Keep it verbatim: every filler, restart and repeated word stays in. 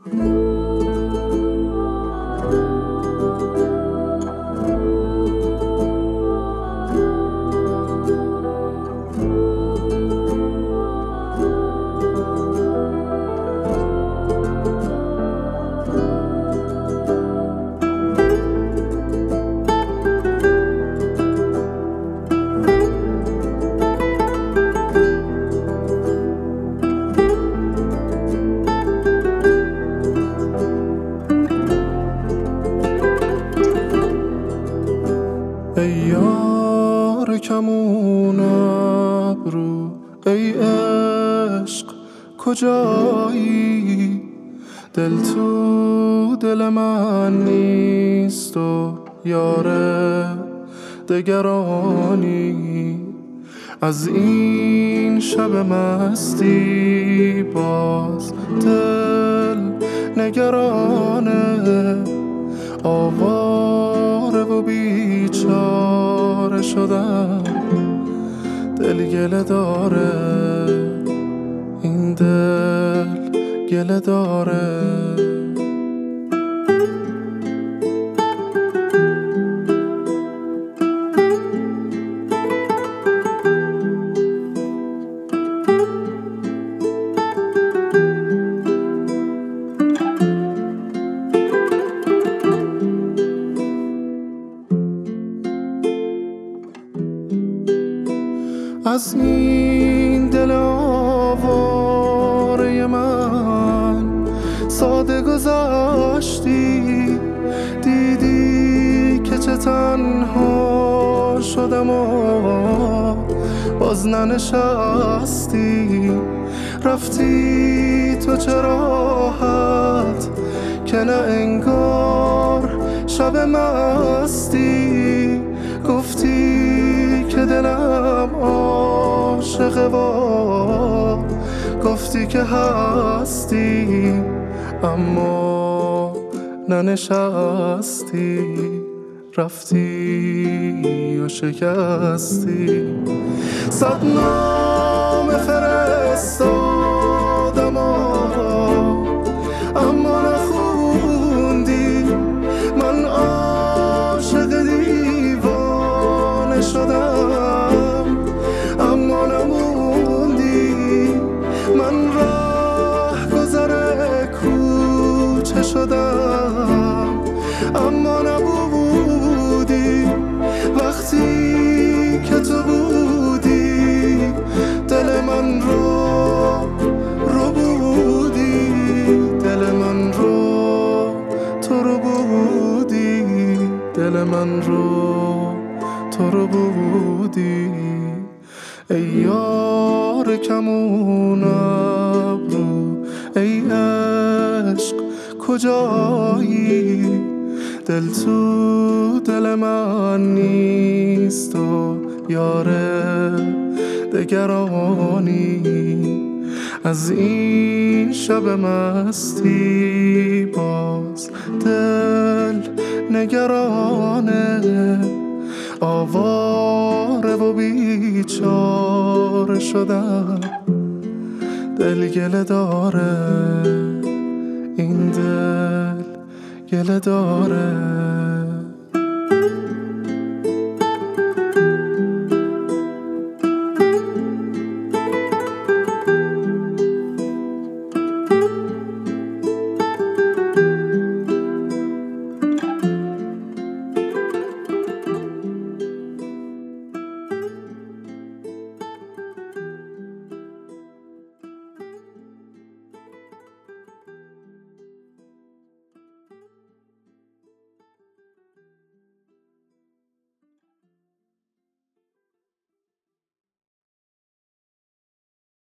ای یار کمون ابرو، ای عشق کجایی؟ دل تو دل من نیست و یار دگرانی. از این شب مستی باز دل نگرانه، آواره و بیچاره شدم، دل گله داره، این دل گله داره. از این دل آواره من ساده گذاشتی، دیدی که چه تنها شدم و باز ننشستی. رفتی تو چه راحت که نه انگار شب مستی. گفتی که دلم عاشقه و گفتی که هستی، اما ننشستی، رفتی و شکستی. صد نامه فرستادم اما نخوندی. من عاشق دیوانه شدم اما نموندی. من راه گذر کوچه شدم اما نبودی. وقتی که تو بودی دل من رو رو بودی، دل من رو تو رو بودی، دل من رو تو رو بودی. ای یار کمون ابرو، ای عشق کجایی؟ دل تو دل من نیست و یار دگرانی. از این شب مستی باز دل نگرانه، آواره و بیچاره شدم، دل گله داره، این دل گله داره.